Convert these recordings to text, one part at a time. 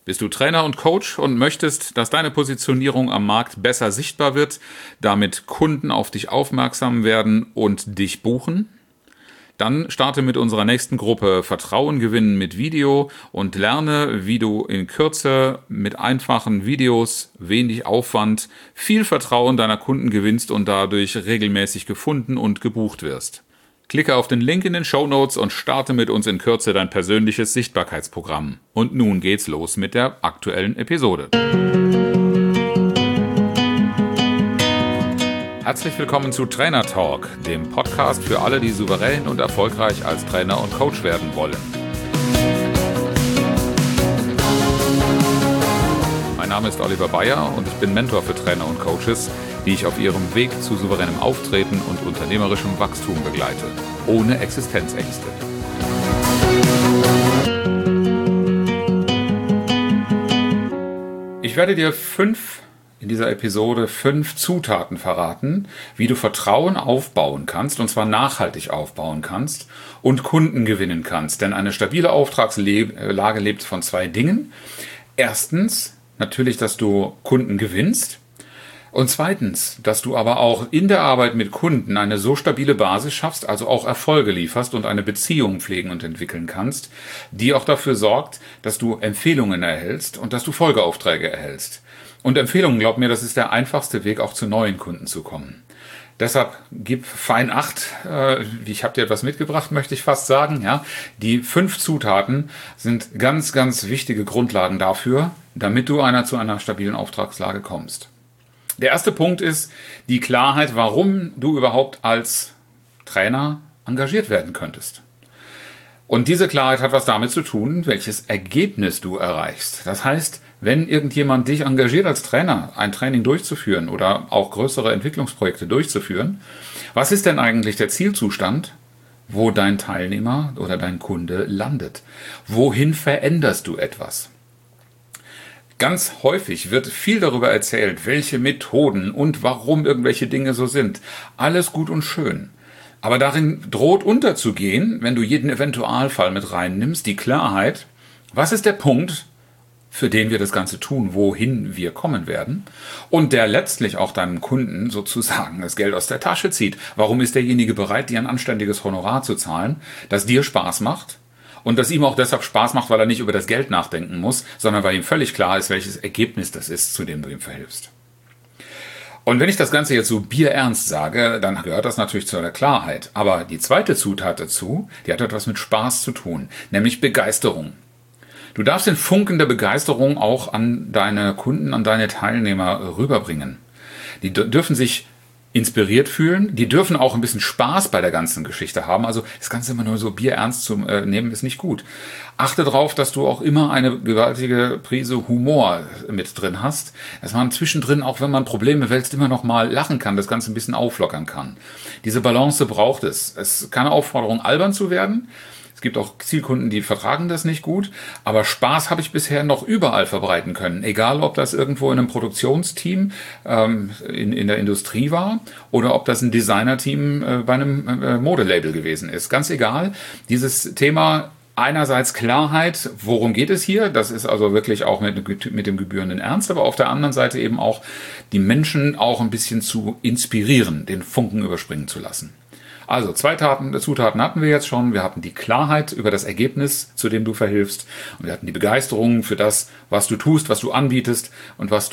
Bist du Trainer und Coach und möchtest, dass deine Positionierung am Markt besser sichtbar wird, damit Kunden auf dich aufmerksam werden und dich buchen? Dann starte mit unserer nächsten Gruppe Vertrauen gewinnen mit Video und lerne, wie du in Kürze mit einfachen Videos, wenig Aufwand, viel Vertrauen deiner Kunden gewinnst und dadurch regelmäßig gefunden und gebucht wirst. Klicke auf den Link in den Shownotes und starte mit uns in Kürze dein persönliches Sichtbarkeitsprogramm. Und nun geht's los mit der aktuellen Episode. Herzlich willkommen zu Trainer Talk, dem Podcast für alle, die souverän und erfolgreich als Trainer und Coach werden wollen. Mein Name ist Oliver Bayer und ich bin Mentor für Trainer und Coaches, die ich auf ihrem Weg zu souveränem Auftreten und unternehmerischem Wachstum begleite, ohne Existenzängste. Ich werde dir in dieser Episode 5 Zutaten verraten, wie du Vertrauen aufbauen kannst, und zwar nachhaltig aufbauen kannst und Kunden gewinnen kannst. Denn eine stabile Auftragslage lebt von 2 Dingen. Erstens, natürlich, dass du Kunden gewinnst. Und zweitens, dass du aber auch in der Arbeit mit Kunden eine so stabile Basis schaffst, also auch Erfolge lieferst und eine Beziehung pflegen und entwickeln kannst, die auch dafür sorgt, dass du Empfehlungen erhältst und dass du Folgeaufträge erhältst. Und Empfehlungen, glaub mir, das ist der einfachste Weg, auch zu neuen Kunden zu kommen. Deshalb gib fein Acht, ich habe dir etwas mitgebracht, möchte ich fast sagen. Ja, die 5 Zutaten sind ganz, ganz wichtige Grundlagen dafür, damit du zu einer stabilen Auftragslage kommst. Der erste Punkt ist die Klarheit, warum du überhaupt als Trainer engagiert werden könntest. Und diese Klarheit hat was damit zu tun, welches Ergebnis du erreichst. Das heißt, wenn irgendjemand dich engagiert als Trainer, ein Training durchzuführen oder auch größere Entwicklungsprojekte durchzuführen, was ist denn eigentlich der Zielzustand, wo dein Teilnehmer oder dein Kunde landet? Wohin veränderst du etwas? Ganz häufig wird viel darüber erzählt, welche Methoden und warum irgendwelche Dinge so sind. Alles gut und schön. Aber darin droht unterzugehen, wenn du jeden Eventualfall mit reinnimmst, die Klarheit, was ist der Punkt, für den wir das Ganze tun, wohin wir kommen werden und der letztlich auch deinem Kunden sozusagen das Geld aus der Tasche zieht. Warum ist derjenige bereit, dir ein anständiges Honorar zu zahlen, das dir Spaß macht und das ihm auch deshalb Spaß macht, weil er nicht über das Geld nachdenken muss, sondern weil ihm völlig klar ist, welches Ergebnis das ist, zu dem du ihm verhilfst. Und wenn ich das Ganze jetzt so bierernst sage, dann gehört das natürlich zu der Klarheit. Aber die zweite Zutat dazu, die hat etwas mit Spaß zu tun, nämlich Begeisterung. Du darfst den Funken der Begeisterung auch an deine Kunden, an deine Teilnehmer rüberbringen. Die dürfen sich inspiriert fühlen, die dürfen auch ein bisschen Spaß bei der ganzen Geschichte haben. Also das Ganze immer nur so bierernst zu nehmen, ist nicht gut. Achte darauf, dass du auch immer eine gewaltige Prise Humor mit drin hast, dass man zwischendrin, auch wenn man Probleme wälzt, immer noch mal lachen kann, das Ganze ein bisschen auflockern kann. Diese Balance braucht es. Es ist keine Aufforderung, albern zu werden. Es gibt auch Zielkunden, die vertragen das nicht gut, aber Spaß habe ich bisher noch überall verbreiten können. Egal, ob das irgendwo in einem Produktionsteam in der Industrie war oder ob das ein Designerteam bei einem Modelabel gewesen ist. Ganz egal, dieses Thema einerseits Klarheit, worum geht es hier? Das ist also wirklich auch mit dem gebührenden Ernst, aber auf der anderen Seite eben auch die Menschen auch ein bisschen zu inspirieren, den Funken überspringen zu lassen. Also 2 Zutaten hatten wir jetzt schon. Wir hatten die Klarheit über das Ergebnis, zu dem du verhilfst. Und wir hatten die Begeisterung für das, was du tust, was du anbietest und was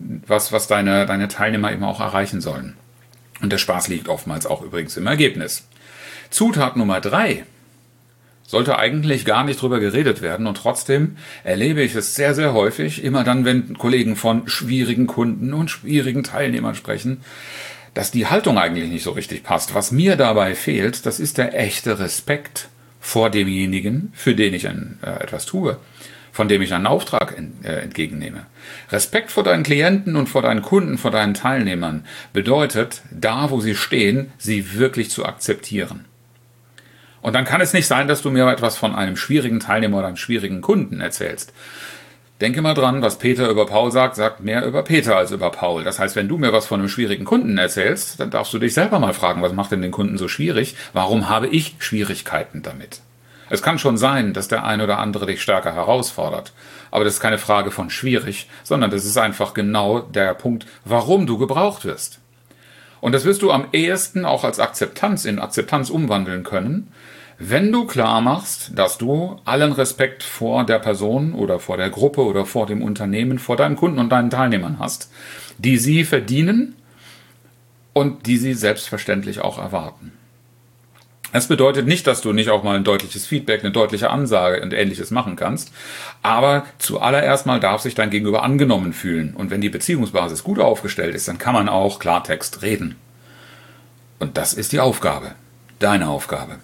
deine Teilnehmer eben auch erreichen sollen. Und der Spaß liegt oftmals auch übrigens im Ergebnis. Zutat Nummer 3 sollte eigentlich gar nicht drüber geredet werden. Und trotzdem erlebe ich es sehr, sehr häufig, immer dann, wenn Kollegen von schwierigen Kunden und schwierigen Teilnehmern sprechen, dass die Haltung eigentlich nicht so richtig passt. Was mir dabei fehlt, das ist der echte Respekt vor demjenigen, für den ich etwas tue, von dem ich einen Auftrag entgegennehme. Respekt vor deinen Klienten und vor deinen Kunden, vor deinen Teilnehmern bedeutet, da wo sie stehen, sie wirklich zu akzeptieren. Und dann kann es nicht sein, dass du mir etwas von einem schwierigen Teilnehmer oder einem schwierigen Kunden erzählst. Denke mal dran, was Peter über Paul sagt, sagt mehr über Peter als über Paul. Das heißt, wenn du mir was von einem schwierigen Kunden erzählst, dann darfst du dich selber mal fragen, was macht denn den Kunden so schwierig? Warum habe ich Schwierigkeiten damit? Es kann schon sein, dass der ein oder andere dich stärker herausfordert. Aber das ist keine Frage von schwierig, sondern das ist einfach genau der Punkt, warum du gebraucht wirst. Und das wirst du am ehesten auch als Akzeptanz in Akzeptanz umwandeln können, wenn du klar machst, dass du allen Respekt vor der Person oder vor der Gruppe oder vor dem Unternehmen, vor deinen Kunden und deinen Teilnehmern hast, die sie verdienen und die sie selbstverständlich auch erwarten. Das bedeutet nicht, dass du nicht auch mal ein deutliches Feedback, eine deutliche Ansage und Ähnliches machen kannst, aber zuallererst mal darf sich dein Gegenüber angenommen fühlen. Und wenn die Beziehungsbasis gut aufgestellt ist, dann kann man auch Klartext reden. Und das ist die Aufgabe, deine Aufgabe.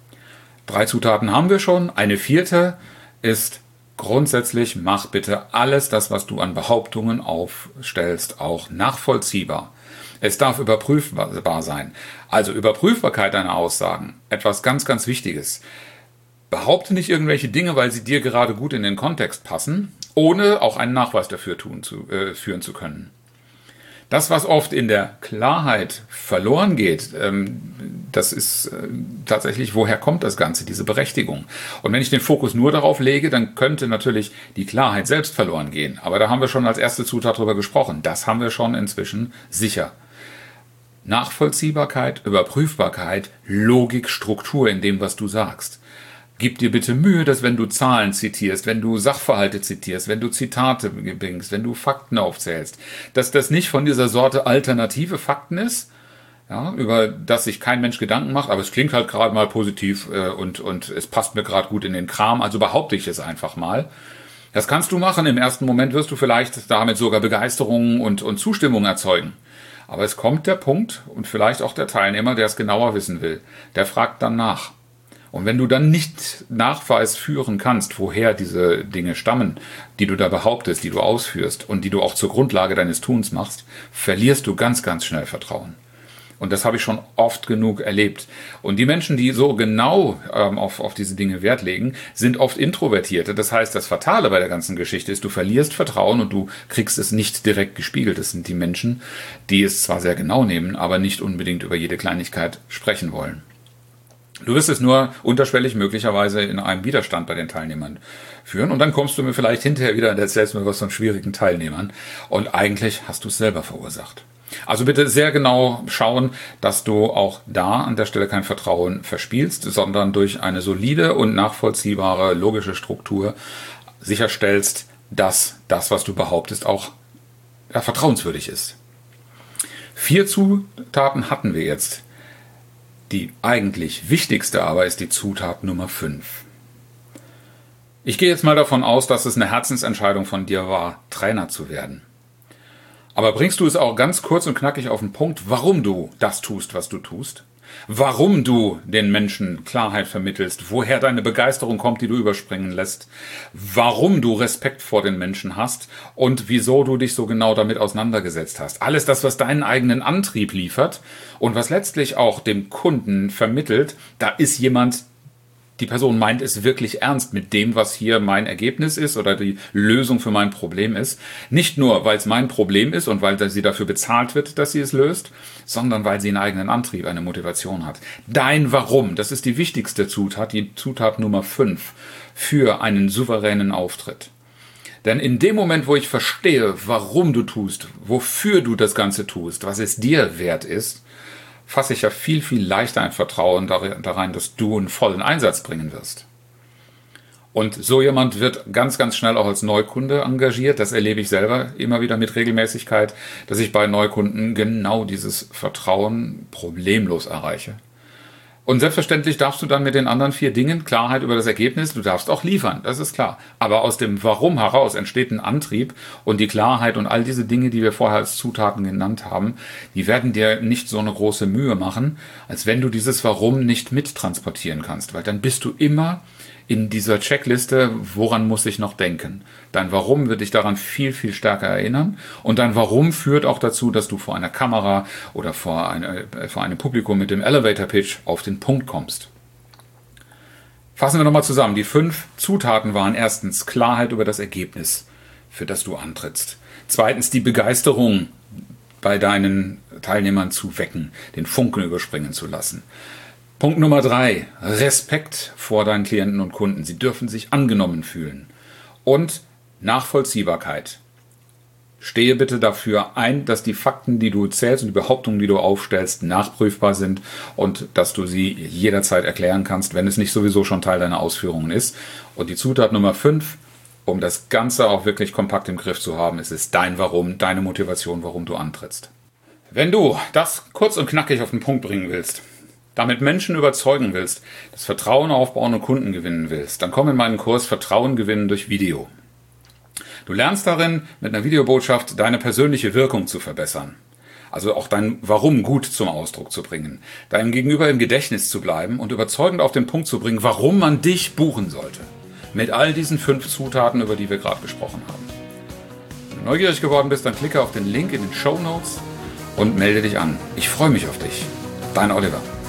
3 Zutaten haben wir schon. Eine 4. ist grundsätzlich, mach bitte alles das, was du an Behauptungen aufstellst, auch nachvollziehbar. Es darf überprüfbar sein. Also Überprüfbarkeit deiner Aussagen. Etwas ganz, ganz Wichtiges. Behaupte nicht irgendwelche Dinge, weil sie dir gerade gut in den Kontext passen, ohne auch einen Nachweis dafür führen zu können. Das, was oft in der Klarheit verloren geht, das ist tatsächlich, woher kommt das Ganze, diese Berechtigung? Und wenn ich den Fokus nur darauf lege, dann könnte natürlich die Klarheit selbst verloren gehen. Aber da haben wir schon als erste Zutat drüber gesprochen. Das haben wir schon inzwischen sicher. Nachvollziehbarkeit, Überprüfbarkeit, Logik, Struktur in dem, was du sagst. Gib dir bitte Mühe, dass wenn du Zahlen zitierst, wenn du Sachverhalte zitierst, wenn du Zitate bringst, wenn du Fakten aufzählst, dass das nicht von dieser Sorte alternative Fakten ist, ja, über das sich kein Mensch Gedanken macht, aber es klingt halt gerade mal positiv und es passt mir gerade gut in den Kram, also behaupte ich es einfach mal. Das kannst du machen. Im ersten Moment wirst du vielleicht damit sogar Begeisterung und Zustimmung erzeugen. Aber es kommt der Punkt und vielleicht auch der Teilnehmer, der es genauer wissen will, der fragt dann nach. Und wenn du dann nicht Nachweis führen kannst, woher diese Dinge stammen, die du da behauptest, die du ausführst und die du auch zur Grundlage deines Tuns machst, verlierst du ganz, ganz schnell Vertrauen. Und das habe ich schon oft genug erlebt. Und die Menschen, die so genau auf diese Dinge Wert legen, sind oft Introvertierte. Das heißt, das Fatale bei der ganzen Geschichte ist, du verlierst Vertrauen und du kriegst es nicht direkt gespiegelt. Das sind die Menschen, die es zwar sehr genau nehmen, aber nicht unbedingt über jede Kleinigkeit sprechen wollen. Du wirst es nur unterschwellig möglicherweise in einem Widerstand bei den Teilnehmern führen und dann kommst du mir vielleicht hinterher wieder und erzählst mir was von schwierigen Teilnehmern und eigentlich hast du es selber verursacht. Also bitte sehr genau schauen, dass du auch da an der Stelle kein Vertrauen verspielst, sondern durch eine solide und nachvollziehbare logische Struktur sicherstellst, dass das, was du behauptest, auch vertrauenswürdig ist. 4 Zutaten hatten wir jetzt. Die eigentlich wichtigste aber ist die Zutat Nummer 5. Ich gehe jetzt mal davon aus, dass es eine Herzensentscheidung von dir war, Trainer zu werden. Aber bringst du es auch ganz kurz und knackig auf den Punkt, warum du das tust, was du tust? Warum du den Menschen Klarheit vermittelst, woher deine Begeisterung kommt, die du überspringen lässt, warum du Respekt vor den Menschen hast und wieso du dich so genau damit auseinandergesetzt hast. Alles das, was deinen eigenen Antrieb liefert und was letztlich auch dem Kunden vermittelt, da ist jemand, die Person meint es wirklich ernst mit dem, was hier mein Ergebnis ist oder die Lösung für mein Problem ist. Nicht nur, weil es mein Problem ist und weil sie dafür bezahlt wird, dass sie es löst, sondern weil sie einen eigenen Antrieb, eine Motivation hat. Dein Warum, das ist die wichtigste Zutat, die Zutat Nummer 5 für einen souveränen Auftritt. Denn in dem Moment, wo ich verstehe, warum du tust, wofür du das Ganze tust, was es dir wert ist, fasse ich ja viel, viel leichter ein Vertrauen darein, dass du einen vollen Einsatz bringen wirst. Und so jemand wird ganz, ganz schnell auch als Neukunde engagiert. Das erlebe ich selber immer wieder mit Regelmäßigkeit, dass ich bei Neukunden genau dieses Vertrauen problemlos erreiche. Und selbstverständlich darfst du dann mit den anderen 4 Dingen Klarheit über das Ergebnis, du darfst auch liefern, das ist klar. Aber aus dem Warum heraus entsteht ein Antrieb und die Klarheit und all diese Dinge, die wir vorher als Zutaten genannt haben, die werden dir nicht so eine große Mühe machen, als wenn du dieses Warum nicht mittransportieren kannst. Weil dann bist du immer in dieser Checkliste, woran muss ich noch denken? Dein Warum wird dich daran viel, viel stärker erinnern. Und dein Warum führt auch dazu, dass du vor einer Kamera oder vor einem Publikum mit dem Elevator Pitch auf den Punkt kommst. Fassen wir nochmal zusammen. Die 5 Zutaten waren erstens Klarheit über das Ergebnis, für das du antrittst. Zweitens die Begeisterung bei deinen Teilnehmern zu wecken, den Funken überspringen zu lassen. Punkt Nummer 3. Respekt vor deinen Klienten und Kunden. Sie dürfen sich angenommen fühlen. Und Nachvollziehbarkeit. Stehe bitte dafür ein, dass die Fakten, die du zählst und die Behauptungen, die du aufstellst, nachprüfbar sind und dass du sie jederzeit erklären kannst, wenn es nicht sowieso schon Teil deiner Ausführungen ist. Und die Zutat Nummer 5, um das Ganze auch wirklich kompakt im Griff zu haben, ist es dein Warum, deine Motivation, warum du antrittst. Wenn du das kurz und knackig auf den Punkt bringen willst, damit Menschen überzeugen willst, das Vertrauen aufbauen und Kunden gewinnen willst, dann komm in meinen Kurs Vertrauen gewinnen durch Video. Du lernst darin, mit einer Videobotschaft deine persönliche Wirkung zu verbessern. Also auch dein Warum gut zum Ausdruck zu bringen, deinem Gegenüber im Gedächtnis zu bleiben und überzeugend auf den Punkt zu bringen, warum man dich buchen sollte. Mit all diesen 5 Zutaten, über die wir gerade gesprochen haben. Wenn du neugierig geworden bist, dann klicke auf den Link in den Shownotes und melde dich an. Ich freue mich auf dich. Dein Oliver.